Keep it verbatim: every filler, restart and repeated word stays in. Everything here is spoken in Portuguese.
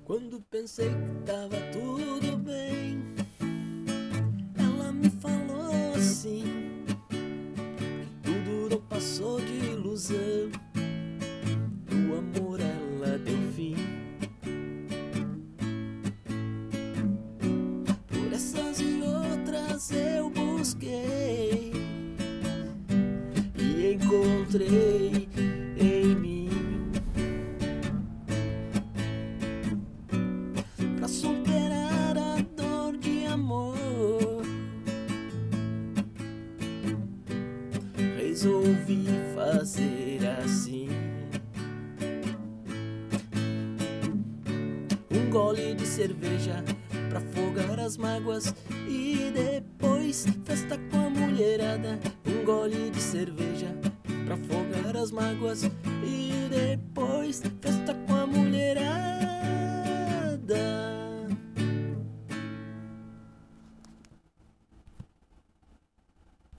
Quando pensei que tava tudo bem, ela me falou assim, que tudo não passou de ilusão. O amor ela deu fim. Por essas e outras eu busquei e encontrei em mim. Pra superar a dor de amor, resolvi fazer assim. Um gole de cerveja pra afogar as mágoas e depois festa com a mulherada. Um gole de cerveja pra afogar as mágoas e depois